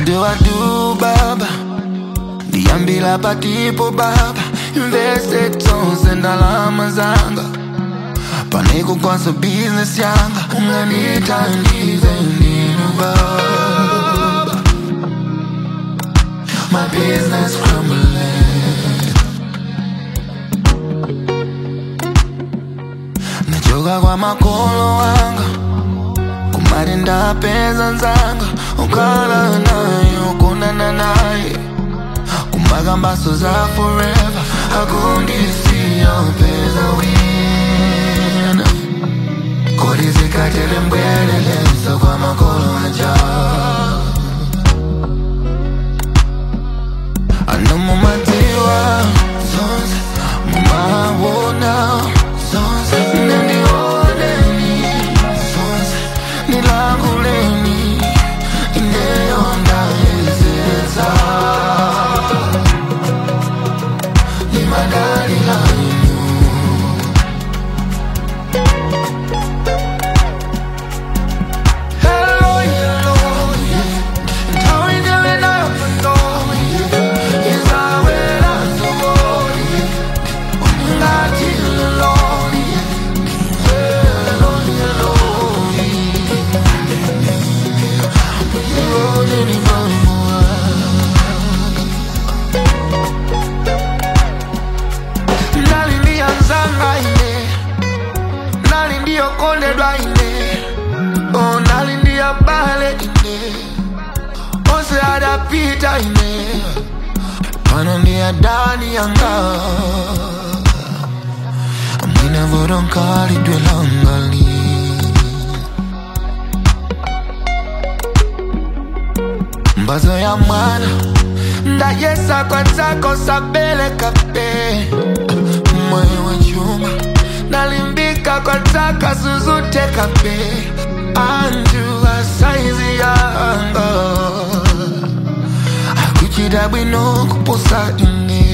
do I do, Baba? Niambila patipo Baba, invested tons and alama zanga. Paneko kwanza business yanga, unganita ndize ninu Baba. My business crumbling. Nachoka kwa makolo wanga, kumarinda pesa nzanga. Ukala naye, ukunana naye, kumagambaso za forever. Akundisiya pesa wina, kodi zikatele mbwelele kwa makolo aja. Ano mumatiwa zonse, mumawona zonse, nendioleni zonse, nilanguleni ineyonda ezeza. Limadali lainu, hello, hello, yeah. And how we doing up and going? Oh, nalindia bale ine, ose adapita ine, panandia dani yanga. Amina vodonkali dwelangali, mbazo ya mwana nda yesa kwa zako sabele kape. Mwe wa chuma nalimbika kwa taka suzute kape. Anjua saizi yanga, akuchida bwino kuposa ine.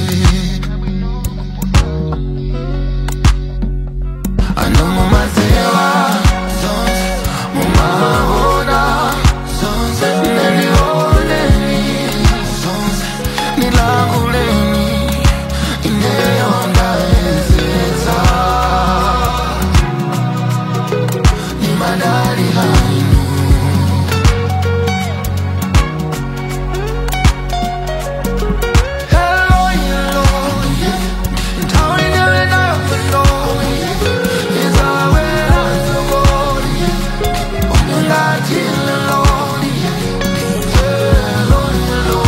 Ano mumazewa zonse, mumahona zonse, nendioleni zonse, nilanguleni ineyonda ezeza. Limadali lainu, hello, hello, yeah. And how we doing up and going? Is our way out to go, yeah. On the night till alone, yeah. Hello, hello,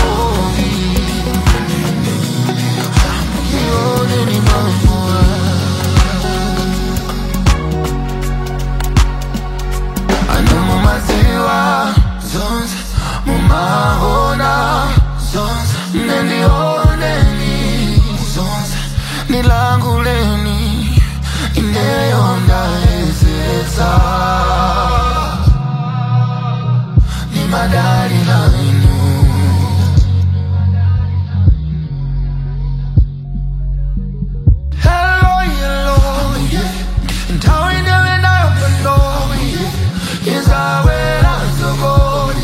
yeah. You only mama. Ano mumaziwa zonse, mumahona zonse, nendioneni zonse, nilanguleni ineyonda ezeza. Limadali lainu, hello, hello, yeah. And how we doing up and going? Is our way